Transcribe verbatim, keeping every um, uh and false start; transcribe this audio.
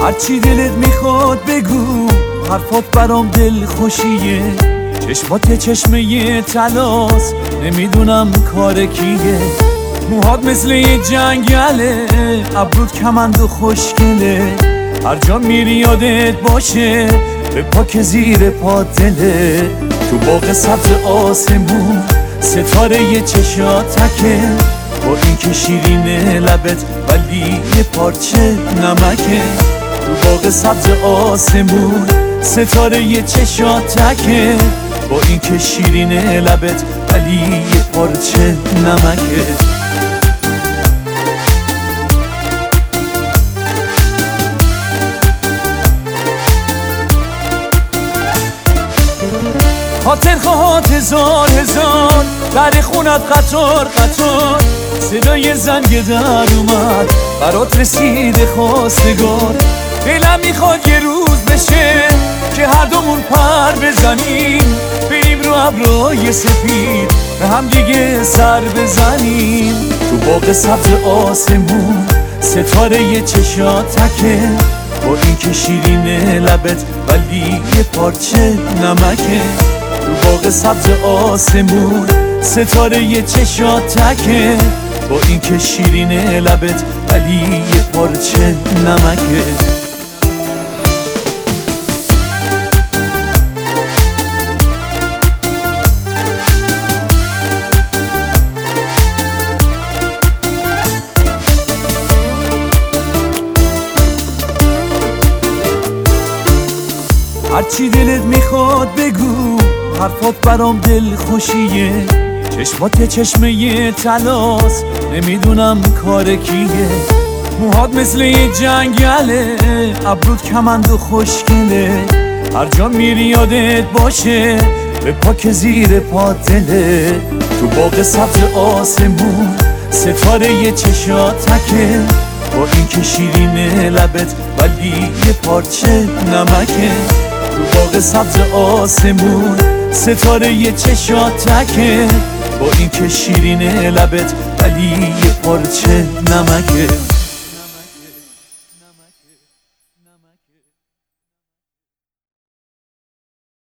هرچی دلت میخواد بگو، حرفات برام دل خوشیه. چشمات چشمه تلاس، نمیدونم کار کیه. موهات مثل یه جنگله، ابرود کمند و خوشگله. هر جا میری یادت باشه، به پاک زیر پا دله. تو باغ سبز آسمون، ستاره یه چشاتکه. با این که شیرینه لبت، ولی یه پارچه نمکه. تو باغ سبز آسمون، ستاره یه چشاتکه. با این که شیرینه لبت، ولی یه پارچه نمکه. خاطر خواهات هزار هزار، در خونت قطار قطار. صدای زنگ در اومد، برات رسیده خواستگار. دلم میخواد یه روز بشه که هر دومون پر بزنیم، بریم رو ابرهای سفید به هم دیگه سر بزنیم. تو باغ سبز آسمون، ستاره یه چشاتکه. با این که شیرینه لبت، ولی یه پارچه نمکه. تو باغ سبز آسمون، ستاره یه چشاتکه. با این که شیرینه لبت، ولی یه پارچه نمکه. هرچی دلت میخواد بگو، حرفات برام دل خوشیه. چشمات چشمه تلاس، نمیدونم کار کیه. موهات مثل یه جنگله، ابرود کمند و خوشگله. هر جا میری یادت باشه، به پاک زیر پا دله. تو باغ سبز آسمون، ستاره یه چشاتکه. با این که شیرینه لبت، ولی یه پارچه نمکه. تو باغ سبز آسمون، ستاره یه چشاتکه. با این که شیرینه لبت، ولی یه پارچه نمکه.